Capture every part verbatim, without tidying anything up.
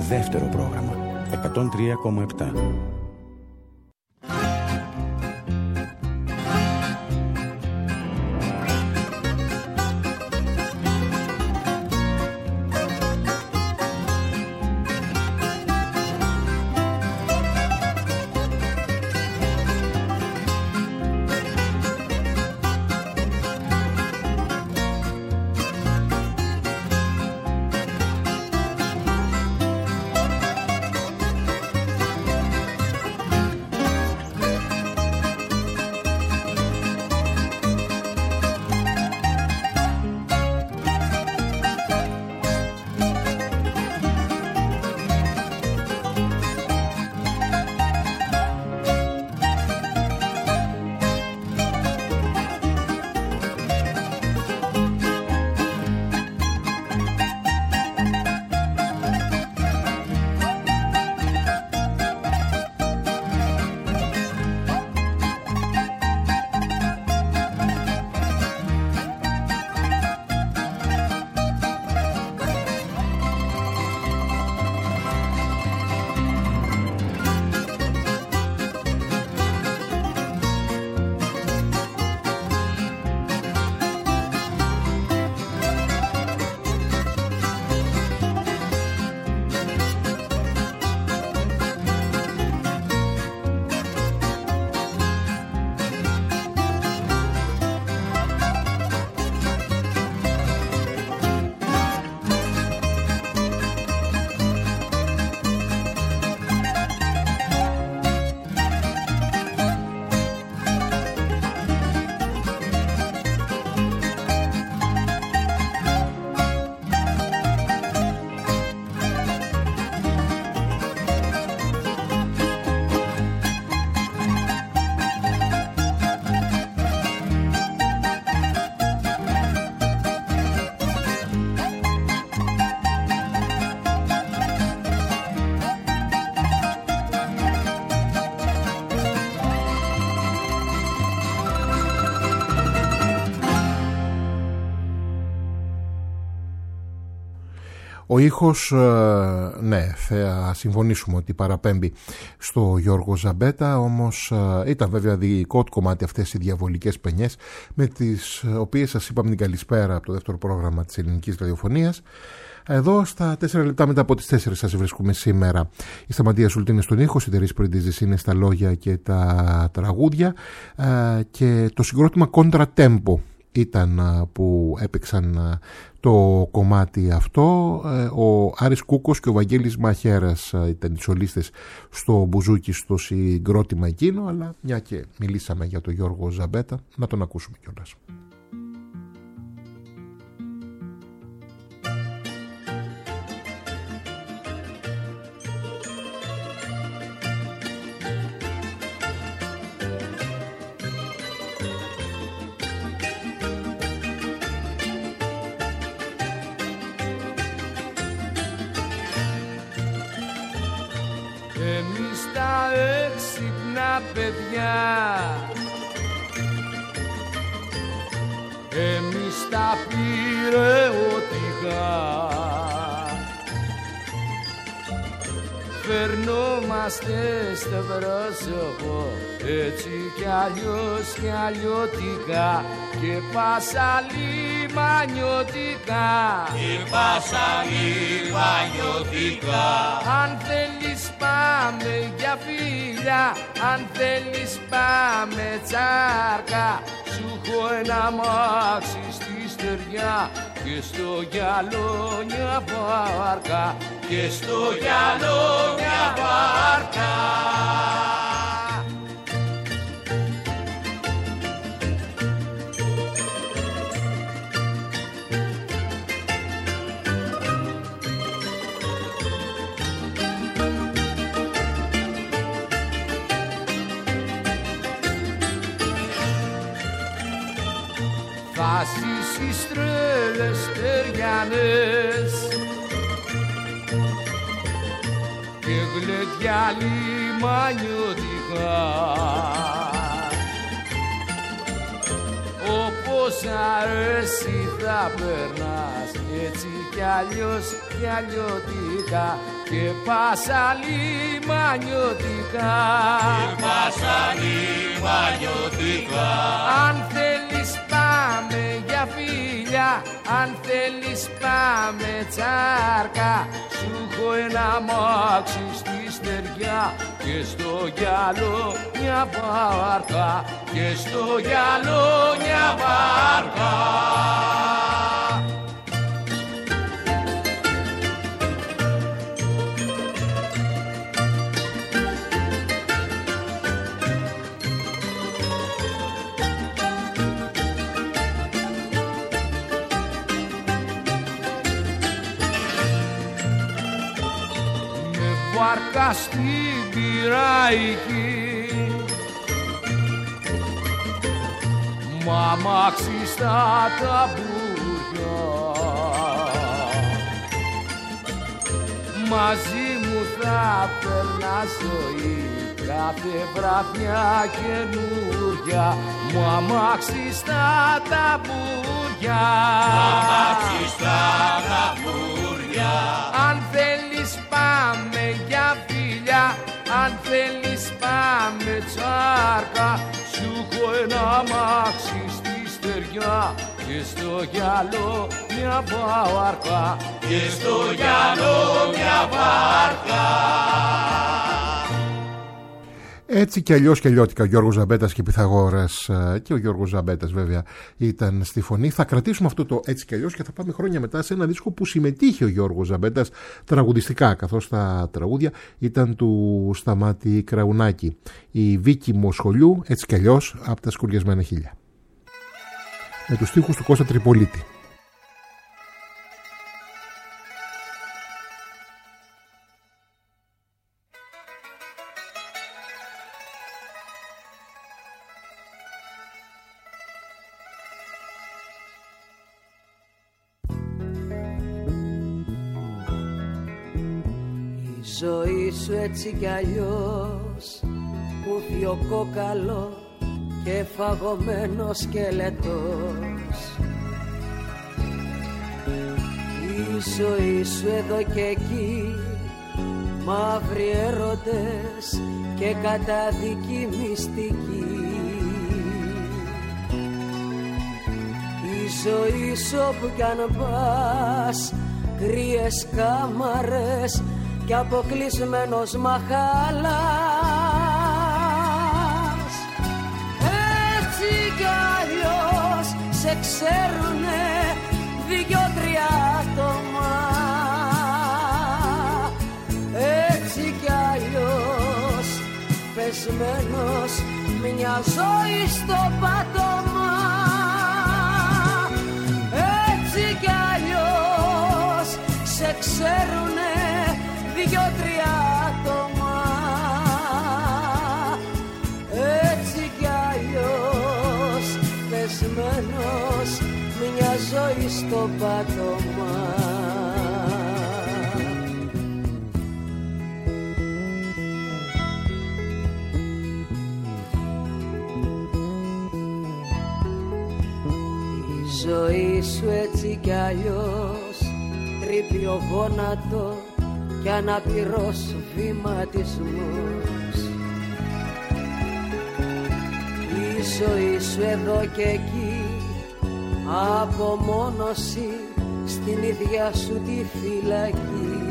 Δεύτερο πρόγραμμα εκατόν τρία κόμμα επτά. Ο ήχος, ναι, θα συμφωνήσουμε ότι παραπέμπει στο Γιώργο Ζαμπέτα, όμως ήταν βέβαια δικό του κομμάτι αυτές οι διαβολικές παινιές, με τις οποίες σας είπαμε την καλησπέρα από το δεύτερο πρόγραμμα της ελληνικής ραδιοφωνίας. Εδώ στα τέσσερα λεπτά μετά από τις τέσσερις σας βρίσκουμε σήμερα. Η Σταματία Σουλτή είναι στον ήχο, η Τερίς Πρεντίζης είναι στα λόγια και τα τραγούδια, και το συγκρότημα Contratempo ήταν που έπαιξαν το κομμάτι αυτό. Ο Άρης Κούκος και ο Βαγγέλης Μαχαίρας ήταν οι σολίστες στο μπουζούκι, στο συγκρότημα εκείνο, αλλά μια και μιλήσαμε για τον Γιώργο Ζαμπέτα, να τον ακούσουμε κιόλας. Εμείς τα έξυπνα παιδιά, εμείς τα πυρεωτικά, φερνόμαστε στο πρόσωπο έτσι κι αλλιώς κι αλλιώτικα, και πάσα λιμανιώτικα, και πάσα λιμανιώτικα. Αν θέλεις πάμε για φίλια, αν θέλεις πάμε τσάρκα, σου έχω ένα μάξι στη στεριά και στο γυαλό μια βάρκα, και στο γυαλό μια βάρκα. Θα ζήσεις τρέλες στεριανές και γλεντιά λιμανιώτικα, όπως αρέσει θα περνάς έτσι κι αλλιώς κι αλλιώτικα και πάσα λιμανιώτικα και πάσα λιμανιώτικα. Αν θέλεις πάμε για φίλια, αν θέλεις πάμε τσάρκα, σου έχω ένα μάξι στη στεριά και στο γυαλό μια βάρκα και στο γυαλό μια βάρκα. Βάρκα στην Πειραϊκή, μα αμάξι στα ταμπουριά, μαζί μου θα περνά ζωή κάθε βραδιά καινούρια, μου αμάξι στα ταμπουριά, αμάξι στα ταμπουριά. Αν θέλεις πάμε για φίλια, αν θέλεις πάμε τσάρκα, σου έχω ένα αμάξι στη στεριά και στο γυαλό μια βάρκα και στο γυαλό μια βάρκα. Έτσι κι αλλιώς και αλλιώτικα ο Γιώργος Ζαμπέτας και Πυθαγόρας, και ο Γιώργος Ζαμπέτας βέβαια ήταν στη φωνή. Θα κρατήσουμε αυτό το έτσι κι αλλιώς και θα πάμε χρόνια μετά σε ένα δίσκο που συμμετείχε ο Γιώργος Ζαμπέτας τραγουδιστικά, καθώς τα τραγούδια ήταν του Σταμάτη Κραουνάκη. Η Βίκη Μοσχολιού, έτσι κι αλλιώς, από τα σκουριασμένα χείλια, με τους στίχους του Κώστα Τριπολίτη. Η ζωή σου έτσι κι αλλιώς, ούθιο κόκαλο και φαγωμένο σκελετός. Η ζωή σου εδώ και εκεί, μαύροι έρωτες και καταδική μυστική. Η ζωή σου όπου κι αν πας, κρύες κάμαρες κι αποκλεισμένος μαχάλας. Έτσι κι αλλιώς σε ξέρουνε δυο-τρία άτομα. Έτσι κι αλλιώς πεσμένος μια ζωή στο πάτωμα. Έτσι κι αλλιώς σε ξέρουνε δυο-τρία άτομα. Έτσι κι αλλιώς πεσμένος μια ζωή στο πάτωμα. Η ζωή σου έτσι κι αλλιώς τρύπει ο γόνατο κι αναπηρός βηματισμός. Η ζωή σου εδώ και εκεί, απομόνωση στην ίδια σου τη φυλακή.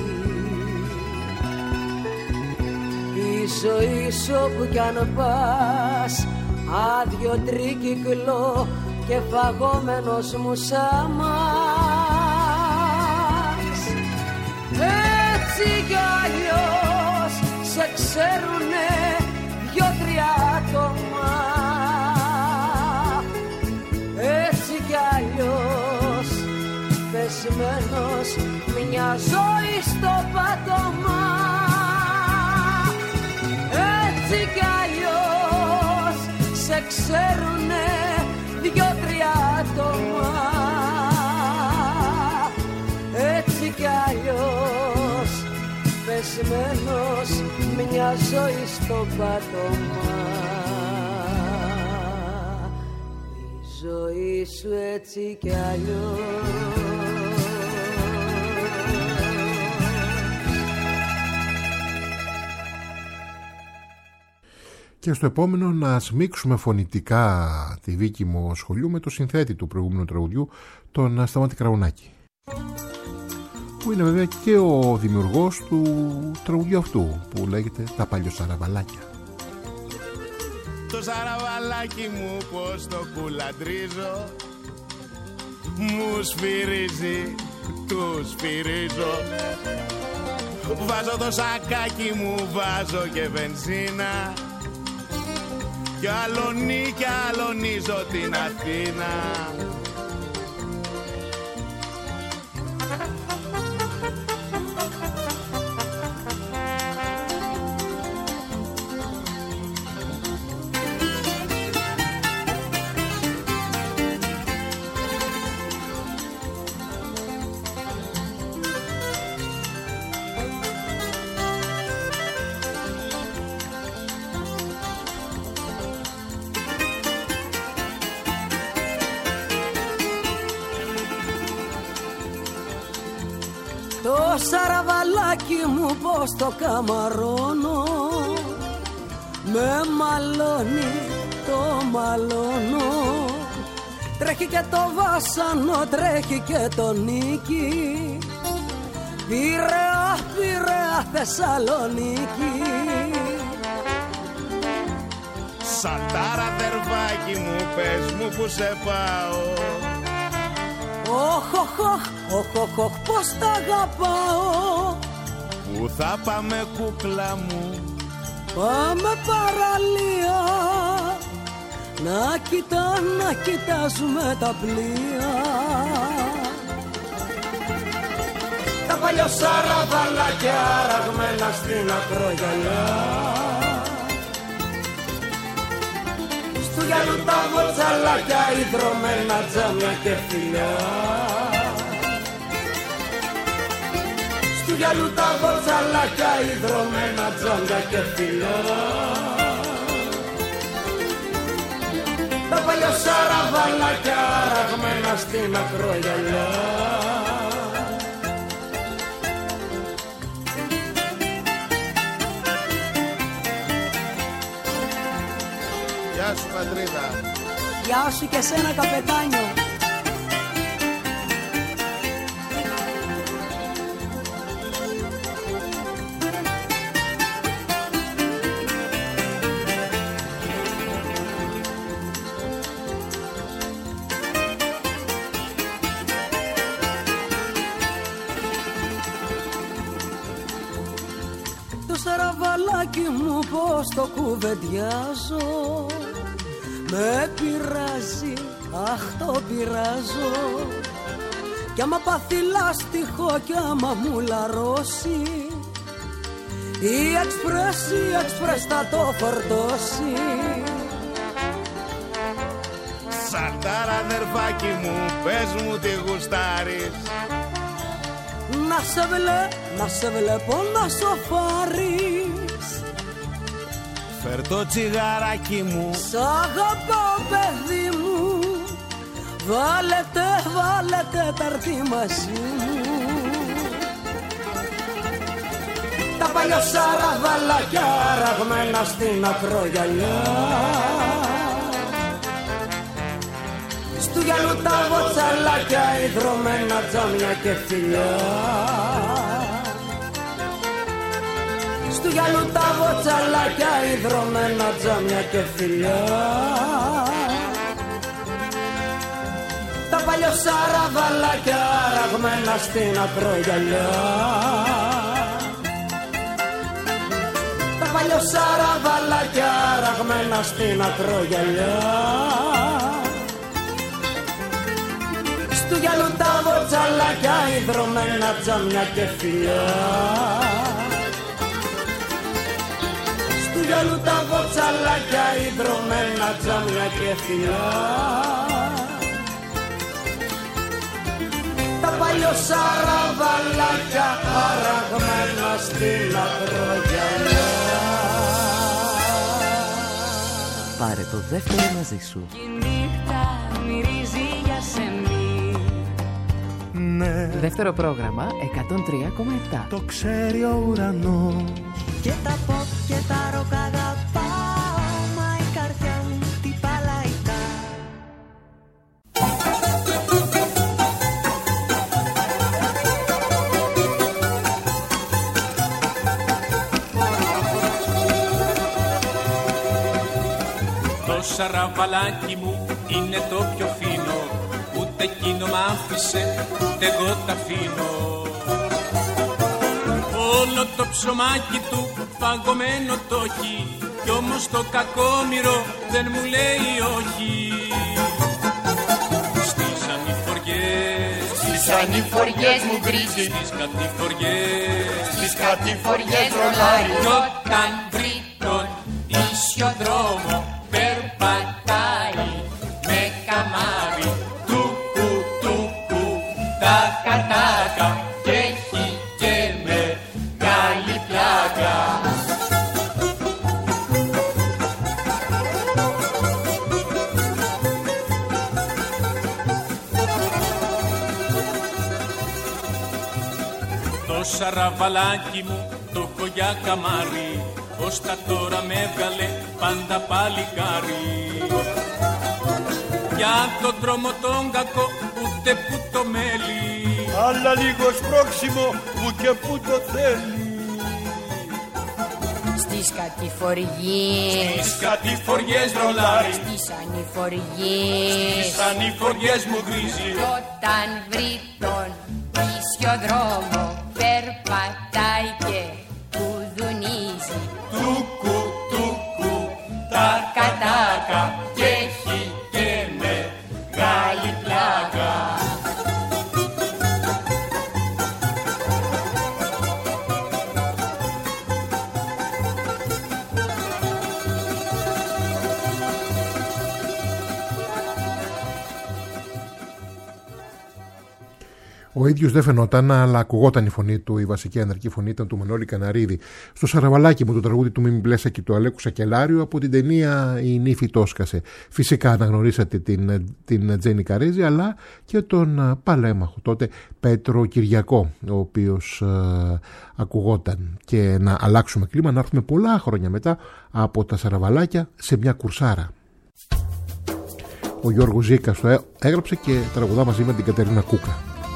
Η ζωή σου όπου κι αν πας, άδειο τρίκυκλο και φαγόμενος μουσάμας. Έτσι κι αλλιώς σε ξέρουνε δυο-τρία άτομα. Έτσι κι αλλιώς πεσμένος μια ζωή στο πάτωμα. Έτσι κι αλλιώς σε ξέρουνε δυο-τρία άτομα. Έτσι κι αλλιώς πεσμένος μια ζωή στο πάτωμα. Η ζωή σου έτσι κι αλλιώς. Και στο επόμενο να σμίξουμε φωνητικά τη δίκη μου σχολείου με το συνθέτη του προηγούμενου τραγουδιού, τον Σταμάτη Κραουνάκη, που είναι βέβαια και ο δημιουργός του τραγουδιού αυτού που λέγεται «Τα παλιοσαραβαλάκια». Το σαραβαλάκι μου πως το κουλαντρίζω, μου σφυρίζει, του σφυρίζω. Βάζω το σακάκι μου, βάζω και βενζίνα, κι αλωνί κι αλωνίζω την Αθήνα. Το σαραβαλάκι μου πως το καμαρώνω, με μαλώνει, το μαλώνω. Τρέχει και το βάσανο, τρέχει και το νίκη, Πειραιά, Πειραιά, Θεσσαλονίκη. Σαντάρα δερβάκι μου, πες μου που σε πάω. Οχ, οχ, οχ, οχ, οχ, πως τ' αγαπάω. Πού θα πάμε κούκλα μου? Πάμε παραλία, να κοιτά, να κοιτάζουμε τα πλοία. Τα παλιοσαραβαλάκια ραγμένα στην ακρογιαλιά, του γυαλού τα βοτσαλάκια, ιδρωμένα τζάμια και φιλιά. Στου γυαλού τα βοτσαλάκια, ιδρωμένα τζάμια και φιλιά. Τα παλιοσαραβαλάκια ραγμένα στην ακρογιαλιά. Γεια σου πατρίδα. Γεια σου και σένα καπετάνιο. Το σαραβαλάκι μου πως το κουβεντιάζω, με πειράζει, αχ το πειράζω. Κι άμα πάθει λάστιχο κι άμα μου λαρώσει, η εξπρές, η εξπρές θα το φορτώσει. Σαντάρα αδερφάκι μου, πες μου τι γουστάρεις. Να σε βλέ, να σε βλέπω να σοφάρεις. Φέρ' το τσιγαράκι μου. Σ' αγαπάω παιδί μου, βάλετε, βάλετε ταρτί μαζί μου. Τα παλιοσαραβαλάκια ραγμένα στην ακρογιαλιά, στου γυαλού τα βοτσαλάκια, ιδρωμένα τζάμια και φιλιά. Στου γυαλού τα βοτσαλάκια, ιδρωμένα τζάμια και φιλιά. Τα παλιοσαραβαλάκια ραγμένα στην ακρογιαλιά. Τα παλιοσαραβαλάκια ραγμένα στην ακρογιαλιά. Στου γυαλού τα βοτσαλάκια, ιδρωμένα τζάμια και φιλιά. Στου γυαλού τα βοτσαλάκια, ιδρωμένα τζάμια και φιλιά. Τα παλιοσαραβαλάκια αραγμένα στην ακρογιαλιά. Πάρε το δεύτερο μαζί σου. Κι η νύχτα μυρίζει για σεμί. Ναι, δεύτερο πρόγραμμα εκατόν τρία κόμμα επτά. το ξέρει ο ουρανός. Και τα pop και τα rock αγαπάω, μα η καρδιά μου τι παλαϊκά. Το σαραβαλάκι μου είναι το πιο φίνο, ούτε εκείνο μ' άφησε, ούτε εγώ τ' αφήνω. Όλο το ψωμάκι του φαγωμένο το έχει, κι όμως το κακόμοιρο δεν μου λέει όχι. Στις ανηφοριές, στις ανηφοριές μου γκρίζει, στις κατηφοριές, στις κατηφοριές ρολάρι. Κι όταν βρει τον ίσιο δρόμο περπατάει με καμάρι, τούκου τούκου τα κατάκα, και έχει και μεγάλη πλάκα. Το σαραβαλάκι μου το έχω για καμάρι, ως τα τώρα με έβγαλε πάντα παλικάρι. Για το δρόμο τον κακό ούτε που το μέλι, Αλλά λίγο σπρώξιμο που και που το θέλει. Στις κατηφοριές, στις κατηφοριές ρολάρι, στις ανηφοριές, στις ανηφοριές μου γκρίζει. Κι όταν βρει τον ίσιο δρόμο περπατάει και κουδουνίζει. Τούκου τούκου τα κατάκα, και έχει και μεγάλη πλάκα. Ο ίδιος δεν φαινόταν, αλλά ακουγόταν η φωνή του. Η βασική αναρκή φωνή ήταν του Μανώλη Καναρίδη. Στο σαραβαλάκι μου, το τραγούδι του Μίμη Μπλέσα και του Αλέκου Σακελάριου από την ταινία Η νύφη τόσκασε. Φυσικά αναγνωρίσατε την, την Τζέννη Καρέζη, αλλά και τον παλέμαχο τότε Πέτρο Κυριακό, ο οποίος ε, ακουγόταν. Και να αλλάξουμε κλίμα, να έρθουμε πολλά χρόνια μετά από τα σαραβαλάκια σε μια κουρσάρα. Ο Γιώργος Ζήκας το έγραψε και τραγουδά μαζί με την Κατερίνα Κούκα.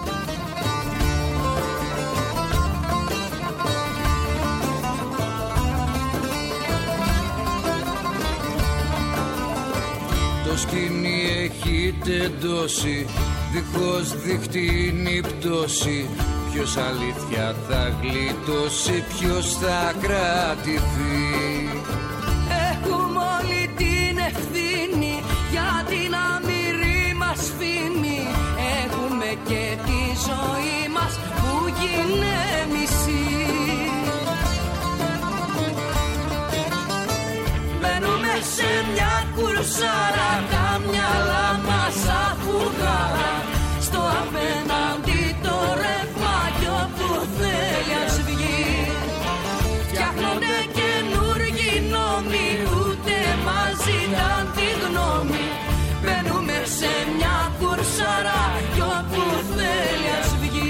Το σκηνή έχει τεντώσει, δίχως διχτύνει πτώση. Ποιος αλήθεια θα γλιτώσει, ποιος θα κρατηθεί. Έχουμε όλη την ευθύνη για την αμυρή μας φήμη. Έχουμε και τη ζωή μας που γίνε μισή. Μπαίνουμε σε μια κουρσάρα, τα μυαλά μας αφουγάρα. Στο απέναντι το ρεύμα κι όπου θέλει ας βγει. Φτιάχνονται καινούργιοι νόμοι, ούτε μας ζητάν τη γνώμη. Μπαίνουμε σε μια κουρσάρα κι όπου θέλει ας βγει.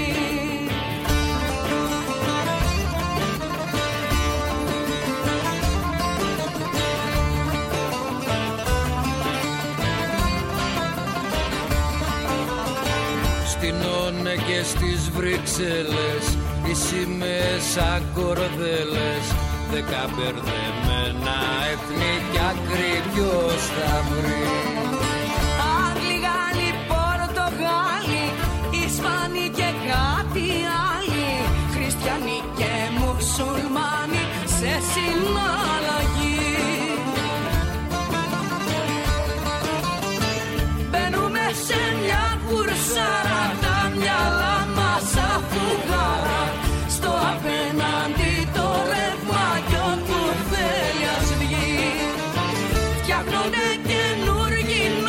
Στην Όνε και στις Βρυξέλλες οι σημαίες σαν κορδέλες. Δέκα μπερδεμένα έθνη κι άκρη ποιος θα βρει. Άγγλοι, Γάλλοι, Πορτογάλοι, Ισπανοί και κάτι άλλοι, χριστιανοί και μουσουλμάνοι σε συναλλαγή. Μπαίνουμε σε μια κουρσάρα, τα μυαλά μας αφουγάρα. Στο απέναντι το ρεύμα κι όπου θέλει ας βγει. Φτιάχνονται καινούργιοι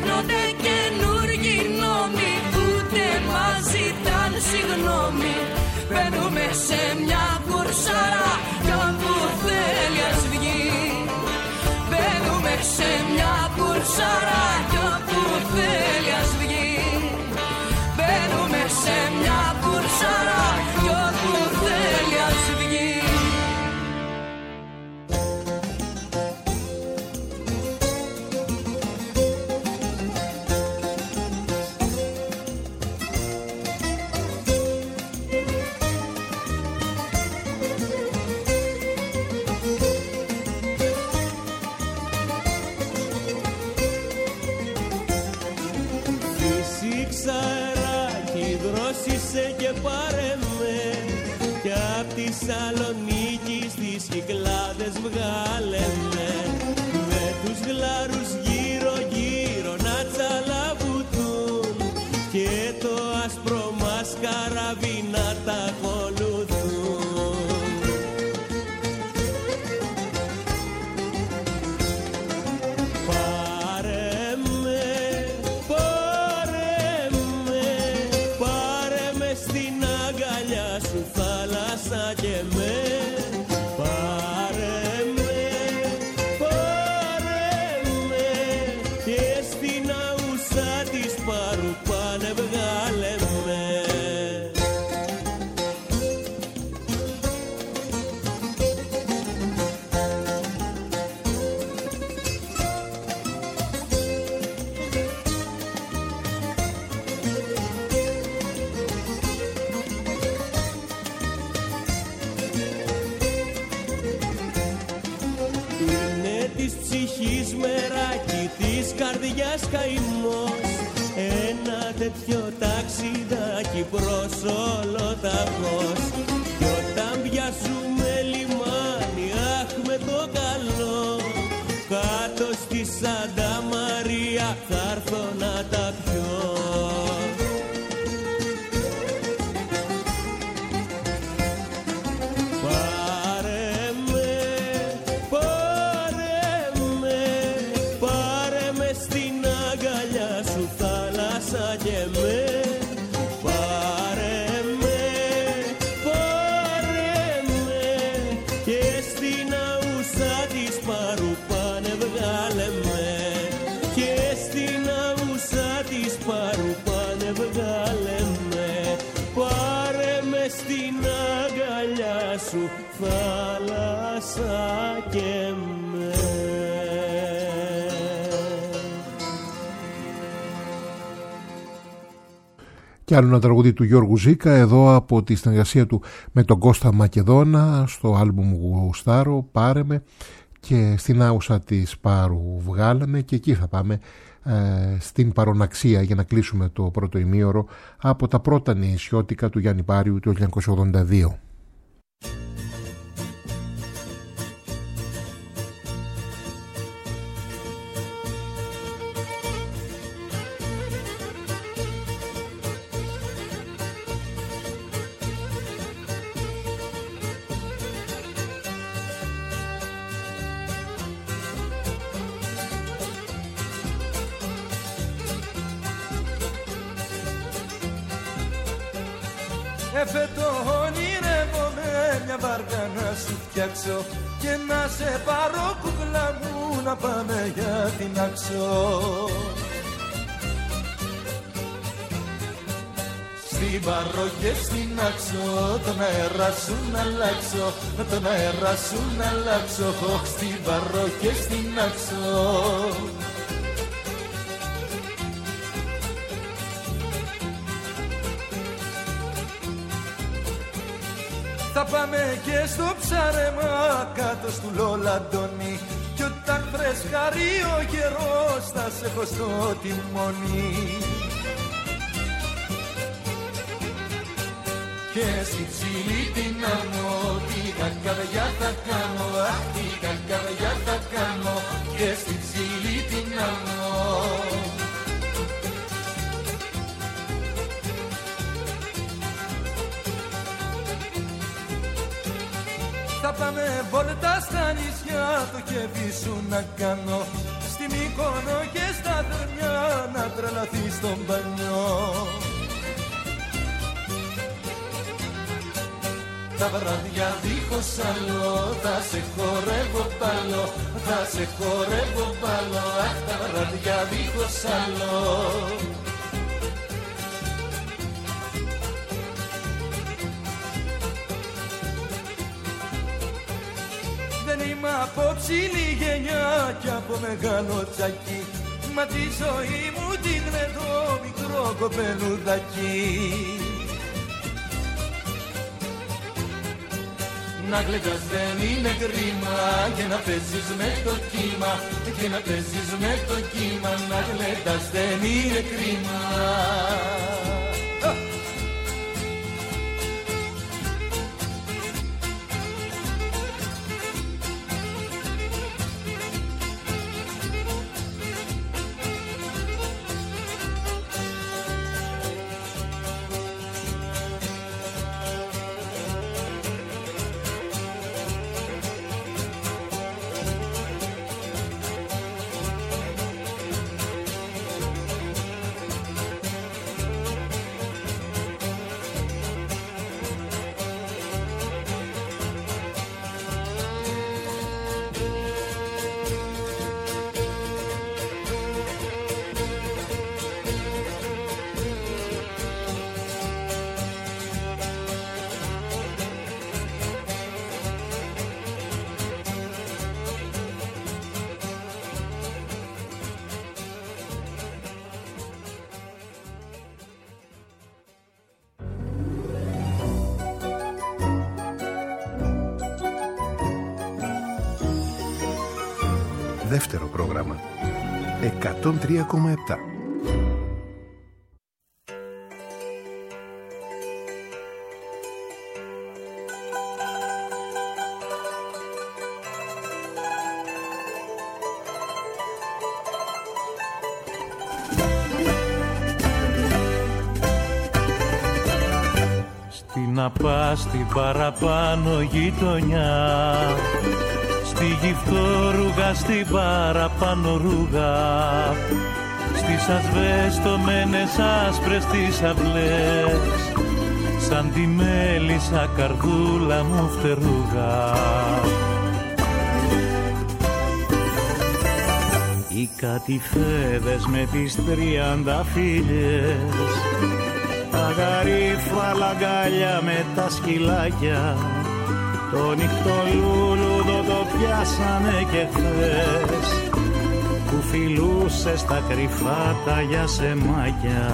γίνονται καινούργιοι νόμοι, ούτε μας ζητάν συγγνώμη. Μπαίνουμε σε μια κουρσάρα κι όπου θέλει ας βγει. Μπαίνουμε σε μια κουρσάρα κι όπου θέλει ας βγει. Μπαίνουμε σε μια κουρσάρα κι όπου θέλει ας βγει. Και πάρε με κι απ' τη Σαλονίκη στις Κυκλάδες βγάλε με, με τους γλάρους γύρω γύρω να τσαλαβουτούν και το άσπρο μας καράβι να τα ακολουθούν. Πάρε με, πάρε με, πάρε με στην αγκαλιά σου θάλασσα και με. Πάρε με, πάρε με και στην αούσα της Πάρου πάνε βγάλε με. Ψυχής μεράκι, της καρδιάς καημός, ένα τέτοιο ταξιδάκι προς ολοταχώς. Κι όταν πιάσουμε λιμάνι, αχ με το καλό, κάτω στη Σάντα Μαρία θα έρθω να τα πιω. Και με, πάρε με, πάρε με και στην αούσα της Πάρου πάνε βγάλε με. Και στην αούσα της Πάρου πάνε βγάλε με. Πάρε με στην αγκαλιά σου θάλασσα και με. Και άλλο ένα τραγούδι του Γιώργου Ζήκα, εδώ από τη συνεργασία του με τον Κώστα Μακεδόνα στο άλμπουμ Γουστάρο, Πάρε με, και στην άουσα της Πάρου βγάλαμε, και εκεί θα πάμε ε, στην παροναξία για να κλείσουμε το πρώτο ημίωρο από τα πρώτα νησιώτικα του Γιάννη Πάριου του χίλια εννιακόσια ογδόντα δύο. Εφετό ονειρεύομαι μια βάρκα να σου φτιάξω και να σε πάρω κούκλα μου να πάμε για την Άξο. Στην Παρό και στην Άξο τον αέρα σου να αλλάξω, τον αέρα σου να αλλάξω. Στην Παρό και στην Άξο. Θα πάμε και στο ψάρεμα κάτω στου Λολαντώνη, κι όταν φρεσκάρει ο καιρός θα σε έχω στο τιμόνι. Και στη ψηλή την άμμο την καρδιά θα κάνω, αχ την καρδιά θα κάνω, και στη ψηλή την άμμο. Θα πάμε βόλτα στα νησιά, το κέφι σου να κάνω, στη Μύκονο και στα Δρμιά να τρελαθεί στον μπανιό. Τα βράδια δίχως άλλο θα σε χορεύω πάλι, θα σε χορεύω πάλι. Αχ, τα βράδια δίχως άλλο. Δεν είμαι από ψηλή γενιά κι από μεγάλο τσακί, μα τη ζωή μου την το μικρό κοπελουδάκι. Να γλεντάς δεν είναι κρίμα και να παίζεις με το κύμα, και να παίζεις με το κύμα. Να γλεντάς δεν είναι κρίμα. Δεύτερο πρόγραμμα εκατόν τρία κόμμα επτά. Στην απά στην παραπάνω γειτονιά, στη γυφτόρουγα στην παραπάνω ρούγα, στις ασβεστομένες άσπρες τις αυλές, σαν τη μέλισσα καρδούλα μου φτερούγα. Οι κατηφέδες με τις τριάντα φίλες, τα γαρίφαλα αγκάλια με τα σκυλάκια, το νυχτολούλουδο το πιάσανε και χθες, που φιλούσε στα κρυφά τα γιασεμάκια.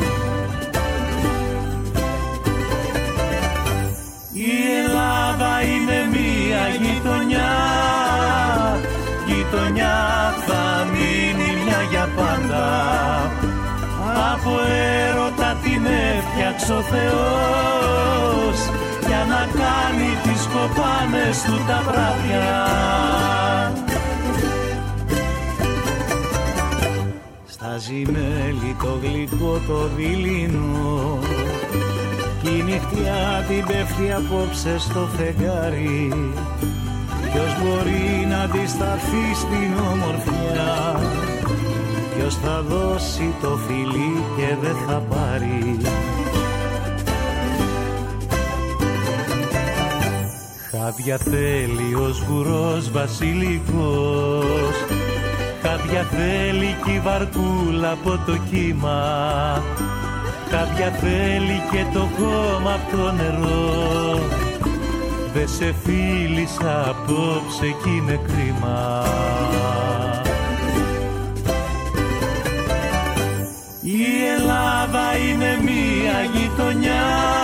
Η Ελλάδα είναι μία γειτονιά, γειτονιά θα μείνει μια για πάντα. Από έρωτα την έφτιαξε ο Θεός, για να κάνει τις κοπάνες του τα βράδια. Στάζει μέλι το γλυκό το δειλινό, κι η νυχτιά την πέφτει απόψε στο φεγγάρι. Ποιος μπορεί να αντισταθεί στην ομορφιά, ποιος θα δώσει το φιλί και δεν θα πάρει. Χάδια θέλει ο σγουρός βασιλικός, χάδια θέλει κι η βαρκούλα από το κύμα, χάδια θέλει και το χώμα από το νερό. Δε σε φίλησα απόψε κι είναι κρίμα. Η Ελλάδα είναι μία γειτονιά,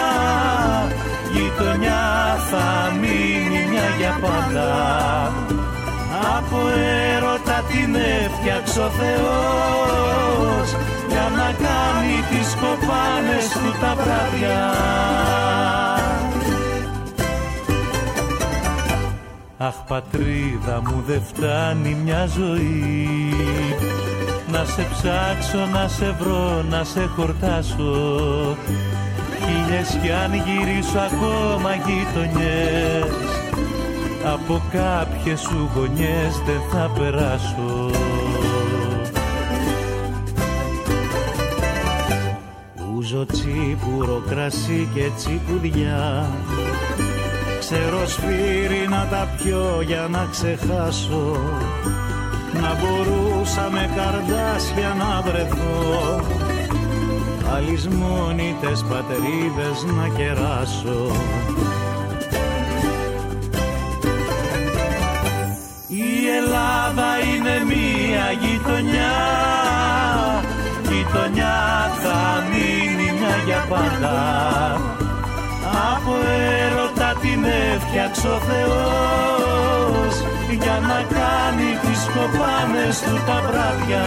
γειτονιά θα μείνει μια για πάντα. Από έρωτα την έφτιαξε ο Θεός, για να κάνει τις κοπάνες του τα βράδια. Αχ πατρίδα μου δεν φτάνει μια ζωή, να σε ψάξω, να σε βρω, να σε χορτάσω. Χίλιες κι αν γυρίσω ακόμα γειτονιές, από κάποιες σου γωνιές δεν θα περάσω. Παίζω τσίπουρο, κρασί και τσικουδιά. Ξέρω σφύρι να τα πιω για να ξεχάσω. Να μπορούσα με καρδάσια να βρεθώ. Αλυσμόνητες πατρίδες να κεράσω. Η Ελλάδα είναι μία γειτονιά. Γειτονιά θα μείνει μια για πάντα. Από έρωτα την έφτιαξε ο Θεός για να κάνει τις κοπάνες του τα βράδια.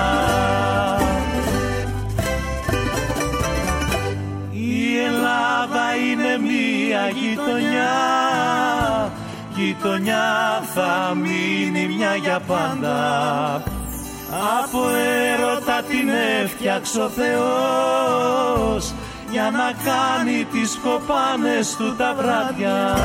Η Ελλάδα είναι μία γειτονιά. Γειτονιά θα μείνει μια για πάντα. Από έρωτα την έφτιαξε ο Θεός για να κάνει τις κοπάνες του τα βράδια.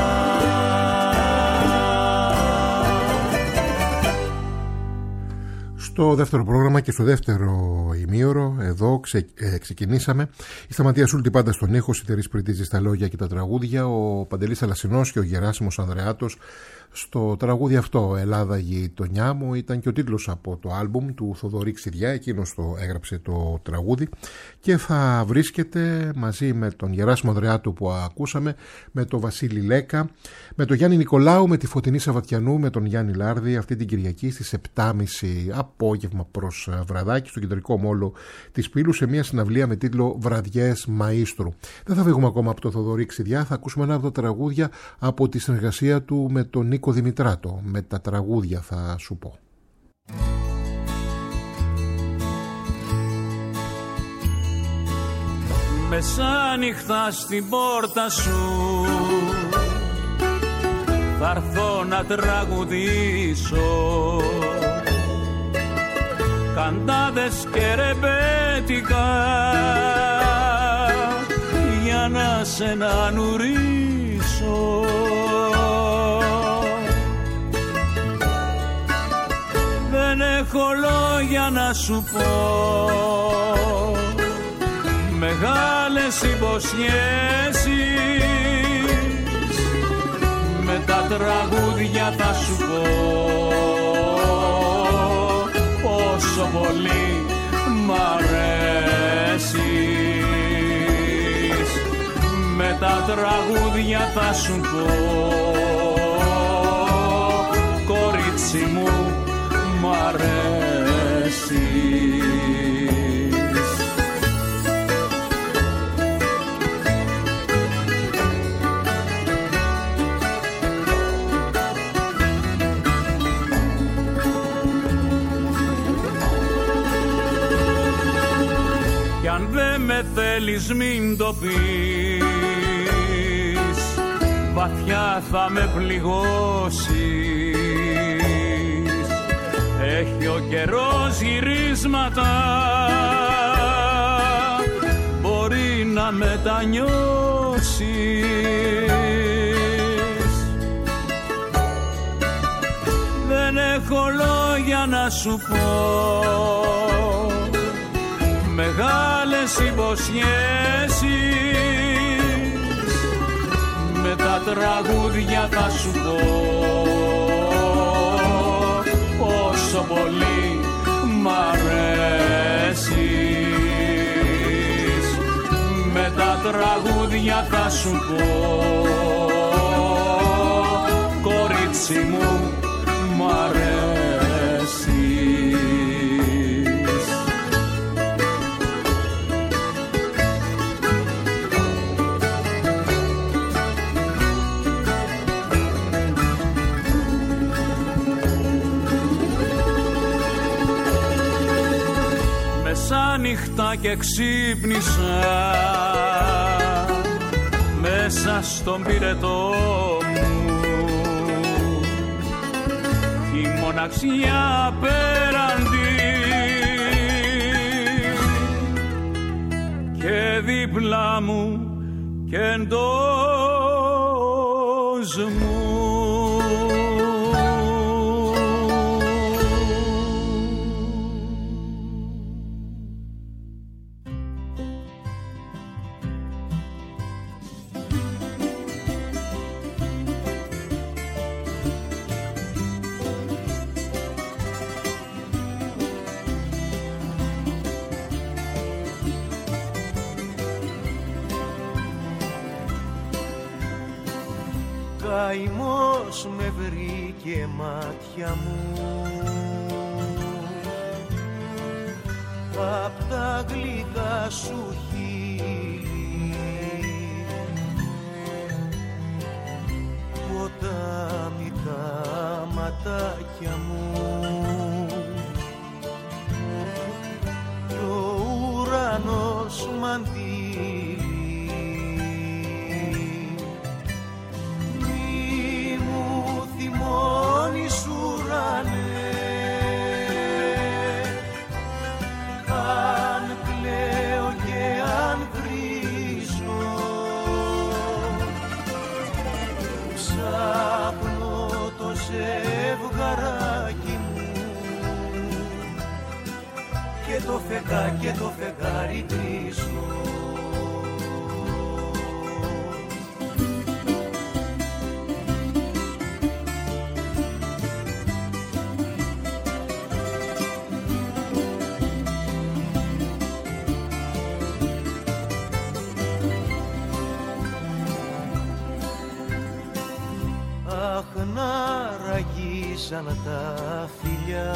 Στο δεύτερο πρόγραμμα και στο δεύτερο ημίωρο εδώ ξε, ε, ξεκινήσαμε. Η Σταματία Σούλτη πάντα στον ήχο, η Θερής Πριτίζη στα λόγια και τα τραγούδια, ο Παντελής Αλασσινός και ο Γεράσιμος Ανδρεάτος στο τραγούδι αυτό. Ελλάδα γειτονιά μου ήταν και ο τίτλος από το άλμπουμ του Θοδωρή Ξηδιά, εκείνος το έγραψε το τραγούδι, και θα βρίσκεται μαζί με τον Γεράσιμο Ανδρεάτο που ακούσαμε, με τον Βασίλη Λέκα, με τον Γιάννη Νικολάου, με τη Φωτεινή Σαββατιανού, με τον Γιάννη Λάρδη αυτή την Κυριακή στις επτά και μισή απόγευμα προς βραδάκι στο κεντρικό μόλο της Πύλου, σε μια συναυλία με τίτλο Βραδιές Μαΐστρου. Δεν θα φύγουμε ακόμα από το Θοδωρή Ξηδιά, θα ακούσουμε ένα από τα τραγούδια από τη συνεργασία του με τον Νίκο Δημητράτο. Με τα τραγούδια θα σου πω. Μεσάνυχτα στην πόρτα σου θα έρθω να τραγουδήσω, καντάδες και ρεμπέτικα για να σε νανουρίσω. Δεν έχω λόγια να σου πω, μεγάλες υποσχέσεις με τα τραγούδια θα σου πω. Πόσο πολύ μ' αρέσεις, με τα τραγούδια θα σου πω. Κορίτσι μου μ' αρέσεις. Κι αν δεν με θέλεις μην το πεις, βαθιά θα με πληγώσεις. Έχει ο καιρός γυρίσματα, μπορεί να μετανιώσεις. Δεν έχω λόγια να σου πω, μεγάλες υποσχέσεις με τα τραγούδια θα σου πω. Πόσο πολύ μ' αρέσεις, με τα τραγούδια θα σου πω. Κορίτσι μου μ' αρέσεις. Μεσάνυχτα και ξύπνησα μέσα στον πυρετό μου, η μοναξιά απέραντη και δίπλα μου και εντός μου. καημός με βρήκε μάτια μου απ' τα γλυκά σου χείλη, ποτάμι τα ματάκια μου κι ο ουρανός μαντήλι. Μη μου θυμώνεις ουρανέ, αν κλαίω και αν βρίζω, ψάχνω το ζευγαράκι μου και το φεγγά και το φεγγάρι γκρίζω. Αχ, να ραγίζαν τα φιλιά,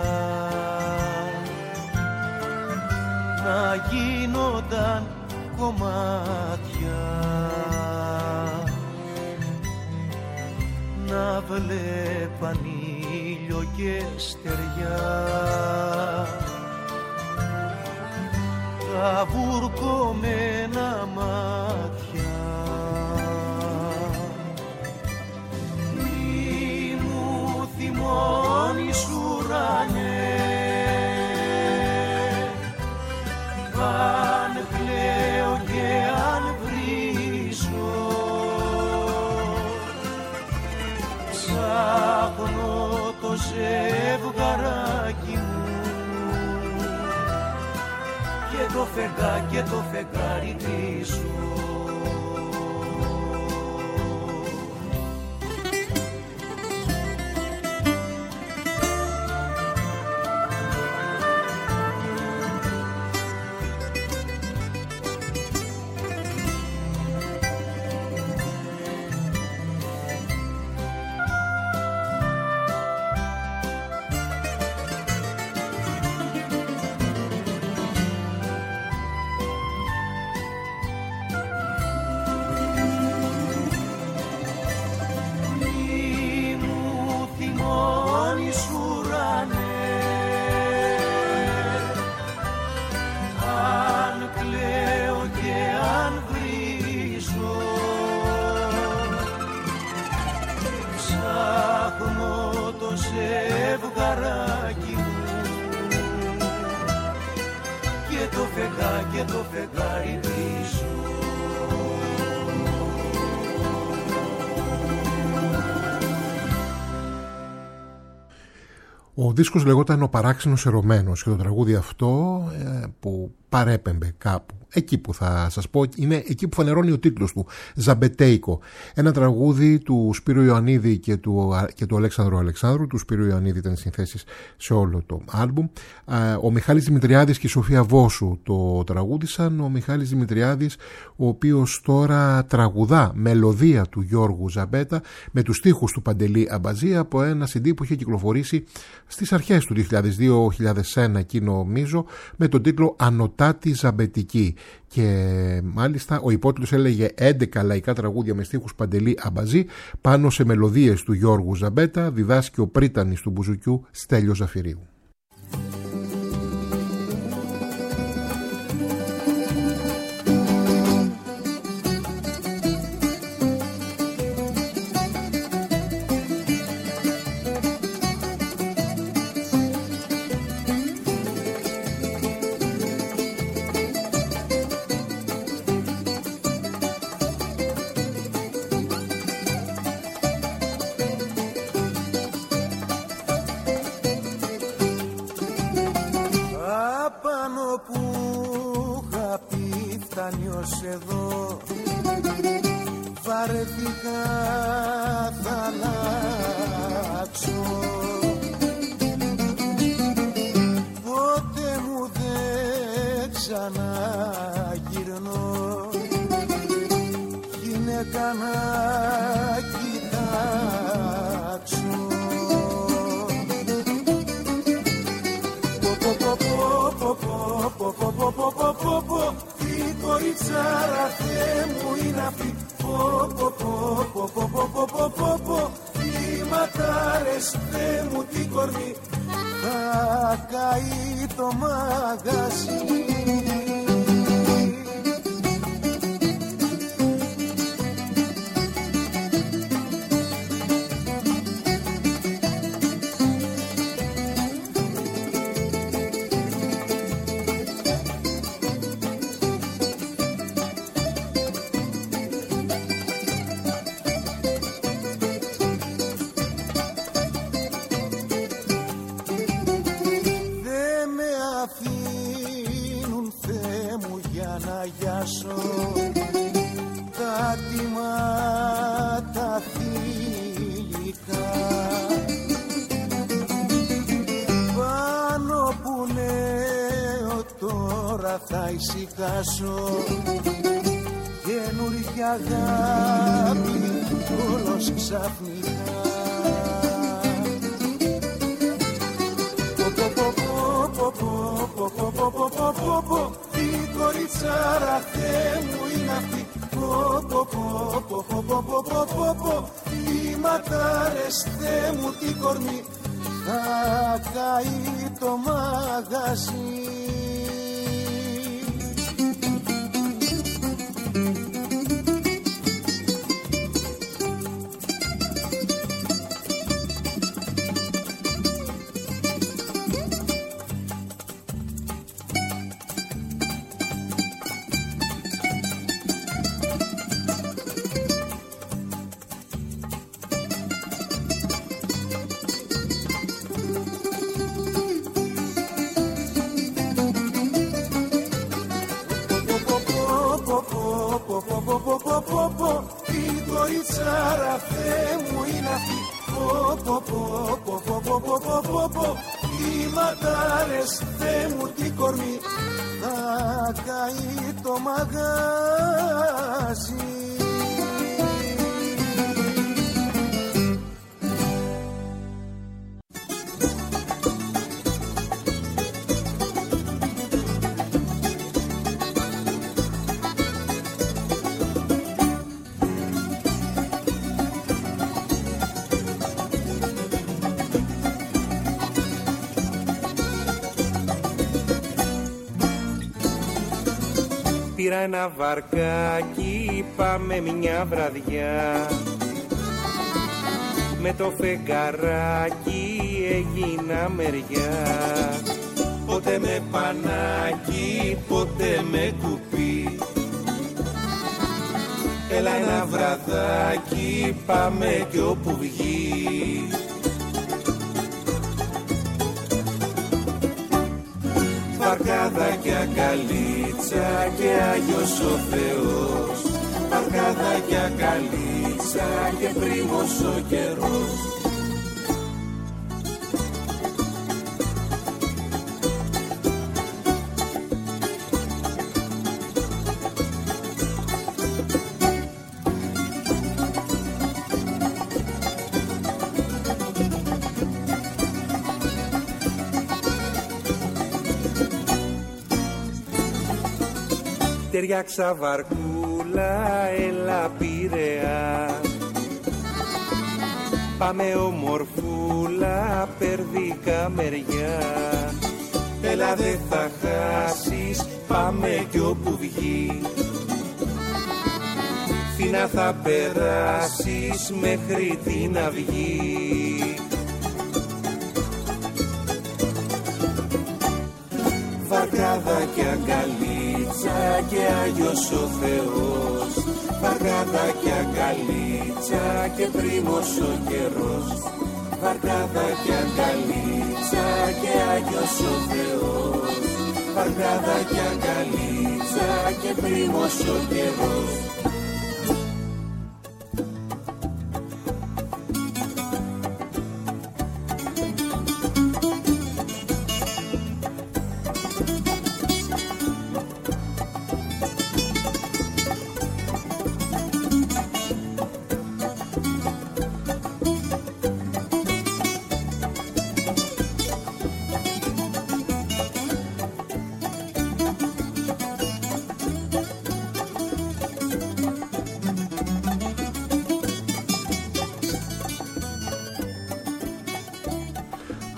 να γίνονταν κομμάτια, να βλέπαν ήλιο και στεριά, τα βουρκωμένα μάτια. Μη μου θυμώνεις ουρανέ, αν κλαίω και αν βρίζω, ψάχνω το ζευγαράκι μου και το φεγγά και το φεγγάρι γκρίζω. Ζευγαράκι μου και το φεγγά και το φεγγάρι πίσω. Ο δίσκος λεγόταν «Ο παράξενος ερωμένος» και το τραγούδι αυτό ε, που παρέπεμπε κάπου. Εκεί που θα σας πω, είναι εκεί που φανερώνει ο τίτλος του, Ζαμπετέικο. Ένα τραγούδι του Σπύρου Ιωαννίδη και του, και του Αλέξανδρου Αλεξάνδρου. Του Σπύρου Ιωαννίδη ήταν συνθέσεις σε όλο το άλμπουμ. Ο Μιχάλης Δημητριάδης και η Σοφία Βόσου το τραγούδισαν. Ο Μιχάλης Δημητριάδης, ο οποίος τώρα τραγουδά μελωδία του Γιώργου Ζαμπέτα με τους στίχους του Παντελή Αμπαζή από ένα σι ντι που είχε κυκλοφορήσει στις αρχές του δύο χιλιάδες δύο δύο χιλιάδες ένα, εκεί νομίζω, με τον τίτλο «Ανωτάτη Ζαμπετική». Και μάλιστα ο υπότιτλος έλεγε έντεκα λαϊκά τραγούδια με στίχους Παντελή Αμπαζή πάνω σε μελωδίες του Γιώργου Ζαμπέτα, διδάσκει ο πρίτανης του Μπουζουκιού Στέλιος Ζαφυρίου. Εδώ βαρεθήκα, θα αλλάξω. Πότε μου δεν ξαναγυρνώ, γυναίκα να κοιτάξω. το μαγαζί. Τα τιμάτα φιλικά πάνω που λέω τώρα θα ησυχάσω, καινούργια αγάπη όλος ξαφνικά. Η κοριτσάρα Θεέ μου είναι αυτή. Οι ματάρες Θεέ μου τι κορμί, θα καεί το μαγαζί. Η κοριτσάρα Θεέ μου είναι αυτή. Οι ματάρες Θεέ μου τι κορμί, θα καεί το μαγαζί. Πήρα ένα βαρκάκι, πάμε μια βραδιά, με το φεγγαράκι έγινα μεριά. Ποτέ με πανάκι, ποτέ με κουπί, έλα ένα βραδάκι, πάμε κι όπου βγει. Βαρκαδάκια καλίτσα και Άγιος ο Θεός, βαρκαδάκια καλίτσα και πρίμος ο καιρός. Ταιριάξα βαρκούλα, έλα Πειραιά, πάμε ομορφούλα, περδικά μεριά. Έλα δε θα χάσεις, πάμε κι όπου βγει, φίνα θα περάσεις μέχρι την αυγή. Βαρκαδάκια καλίτσα και Άγιος ο Θεός, βαρκαδάκια καλίτσα και πρίμος ο καιρός. Βαρκαδάκια καλίτσα και Άγιος ο Θεός, βαρκαδάκια καλίτσα και πρίμος ο καιρός.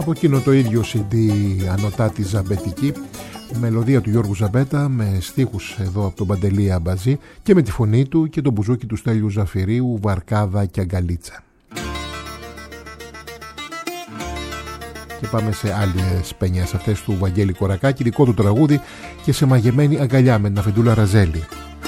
Από εκείνο το ίδιο σι ντι Ανωτάτη Ζαμπετική, μελωδία του Γιώργου Ζαμπέτα με στίχους εδώ από τον Παντελή Αμπαζή και με τη φωνή του και τον μπουζούκι του Στέλιου Ζαφυρίου, Βαρκάδα και Αγκαλίτσα. Και πάμε σε άλλες παινιές, αυτές του Βαγγέλη Κορακάκη, δικό του τραγούδι και σε μαγεμένη αγκαλιά με την Αφεντούλα Ραζέλη.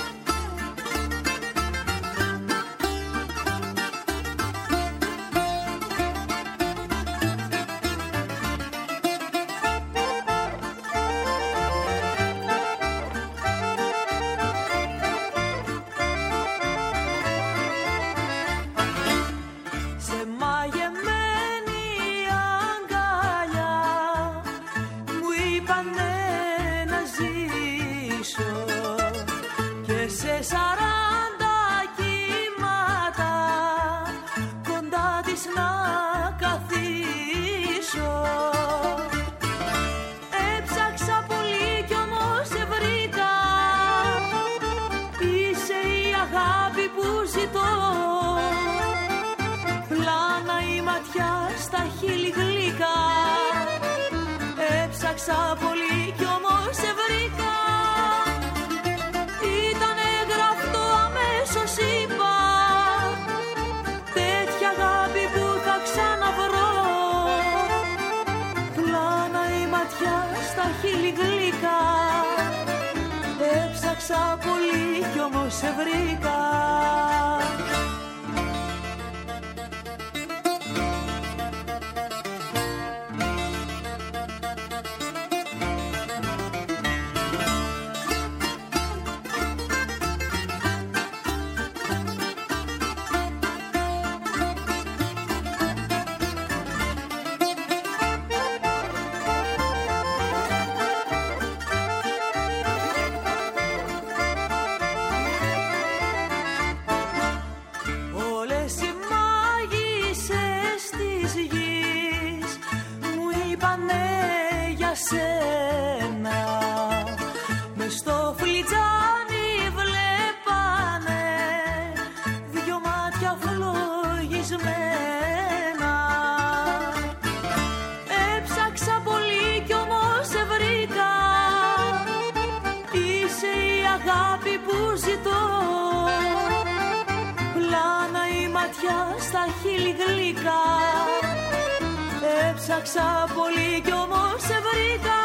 Έψαξα πολύ κι όμως σε βρήκα.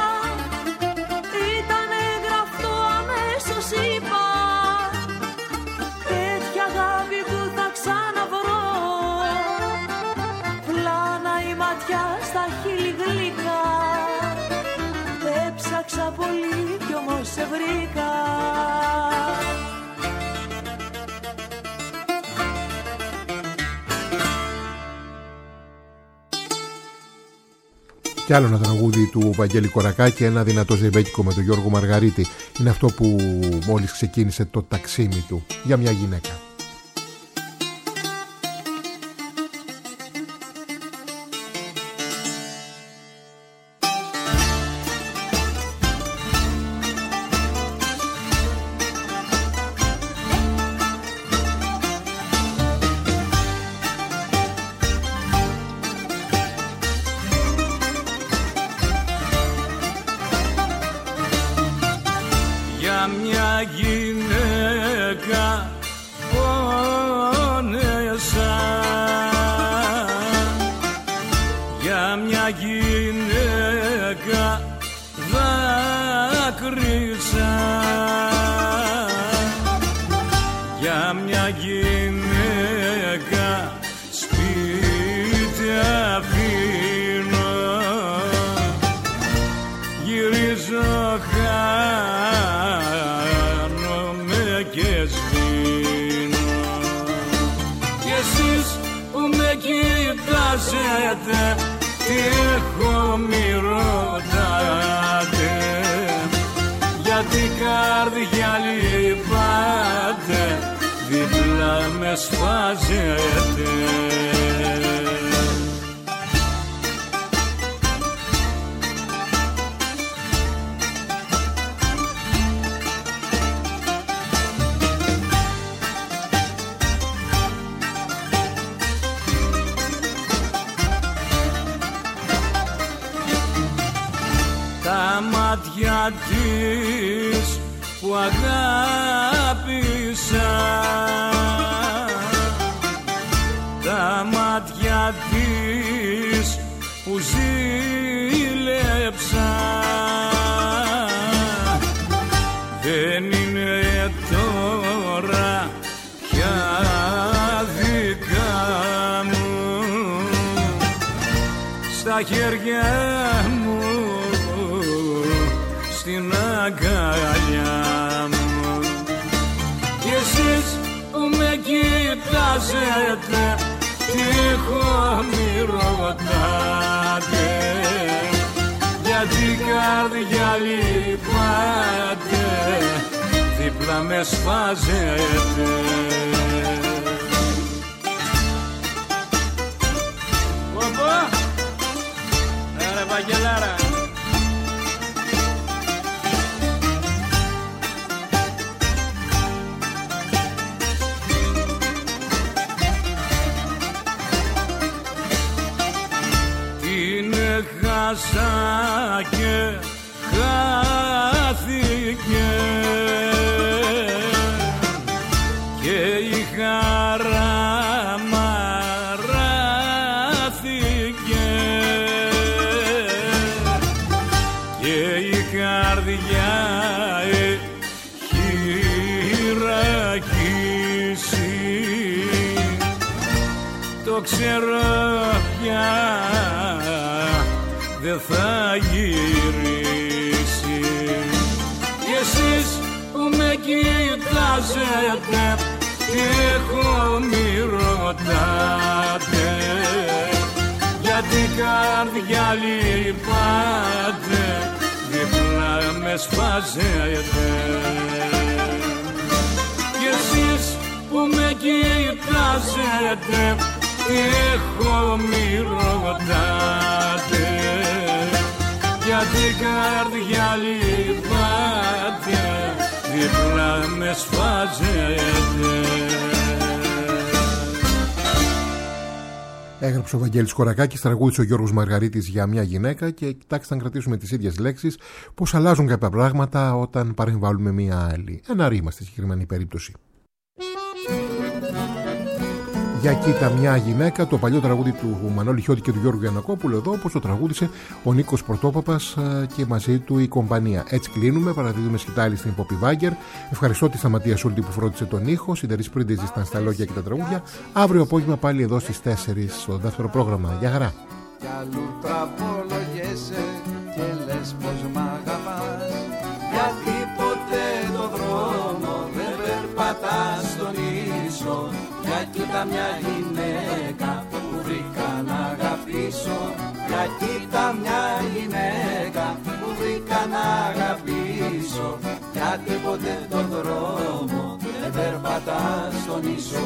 Ήτανε γραφτό αμέσως είπα. Τέτοια αγάπη που θα ξαναβρω. Πλάνα η ματιά στα χείλη γλυκά. Έψαξα πολύ κι όμως σε βρήκα. Και άλλο ένα τραγούδι του Βαγγέλη Κορακάκη, ένα δυνατό ζεμπέκικο με τον Γιώργο Μαργαρίτη. Είναι αυτό που μόλις ξεκίνησε το ταξίμι του για μια γυναίκα. που αγάπησα, τα μάτια της που ζήλεψα δεν είναι τώρα πια δικά μου, στα χέρια μου, στην αγκαλιά μου. Κι εσείς που με κοιτάζετε, τυχό μη ρωτάτε, γιατί καρδιά λυπάτε, δίπλα με σφάζετε. Ποπό, ρε Βαγγελάρα. Χάσα και χάθηκε και η χαρά μαράθηκε και η καρδιά έχει ρακίσει, το ξέρω πια δεν θα γυρίσει. Κι εσείς που με κοιτάζετε, τυχό μη ρωτάτε, γιατί καρδιά λυπάτε, δίπλα με σφάζετε. Κι εσείς που με κοιτάζετε, τυχό μη ρωτάτε, γιατί καρδιά λυπάτε, δίπλα με σφάζετε. Έγραψε ο Βαγγέλης Κορακάκης, τραγούδισε ο Γιώργος Μαργαρίτης για μια γυναίκα και κοιτάξτε να κρατήσουμε τις ίδιες λέξεις, πώς αλλάζουν κάποια πράγματα όταν παρεμβάλλουμε μια άλλη. Ένα ρήμα στη συγκεκριμένη περίπτωση. Για κοίτα μια γυναίκα, το παλιό τραγούδι του Μανώλη Χιώτη και του Γιώργου Γιαννακόπουλου, εδώ όπως το τραγούδισε ο Νίκος Πρωτόπαπας και μαζί του η κομπανία. Έτσι κλείνουμε, παραδίδουμε σκητάλη στην Πόπη Βάγκερ. Ευχαριστώ τη Σταματία Σούλτη που φρόντισε τον ήχο. Συντερής Πρίντεζης ήταν στα λόγια και τα τραγούδια. Αύριο απόγευμα πάλι εδώ στις τέσσερις στο δεύτερο πρόγραμμα. Γεια χαρά. Κι αλλού τραπολογέσαι και λες πως μ' αγαπάς, γιατί ποτέ το δρόμο δεν περπατάς στον ίσο. Για κοίτα μια γυναίκα που βρήκα να αγαπήσω, για κοίτα μια γυναίκα που βρήκα να αγαπήσω, γιατί ποτέ το δρόμο δεν περπατάς στον ίσο.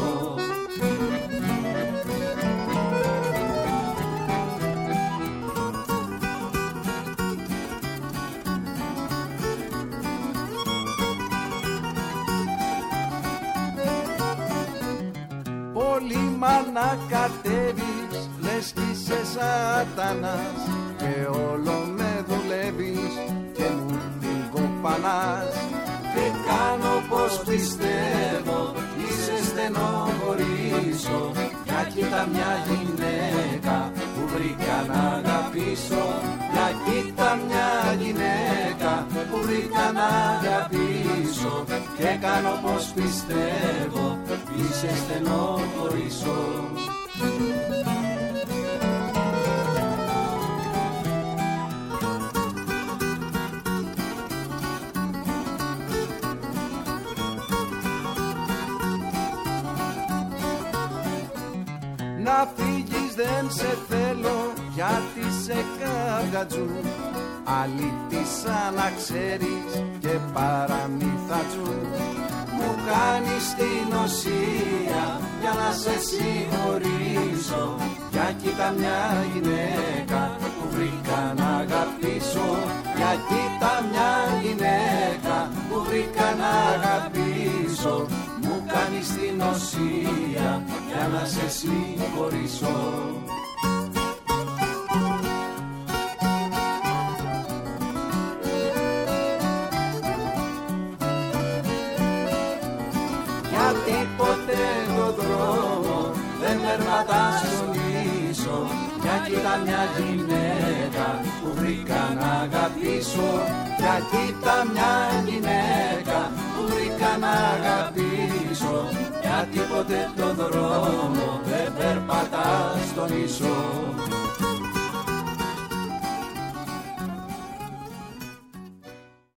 Πολύμα να κατέβεις, λες κι είσαι σατανάς, και όλο με δουλεύεις και μου την κοπανάς. Και κάνω πως πιστεύω, είσαι στενοχωρήσω, για κοίτα μια γυναίκα που βρήκα να αγαπήσω, για κοίτα μια γυναίκα που βρήκα να αγαπήσω, και κάνω πως πιστεύω, είσαι στενοχωρήσω. Να φύγεις δεν σε θέλω, γιατί σε καυγατζού, αλήτησα να ξέρεις και παραμύθατζού. Μου κάνεις την οσία για να σε συγχωρήσω, για κοίτα μια γυναίκα που βρήκα να αγαπήσω, για κοίτα μια γυναίκα που βρήκα να αγαπήσω. Μου κάνεις την οσία για να σε συγχωρήσω. ποτέ το δρόμο, δεν περπατάς στον ίσο. Μια κοίτα μια γυναίκα που βρήκα να αγαπήσω. Μια κοίτα μια γυναίκα που βρήκα να αγαπήσω. Γιατί ποτέ το δρόμο δεν περπατάς στον ίσο.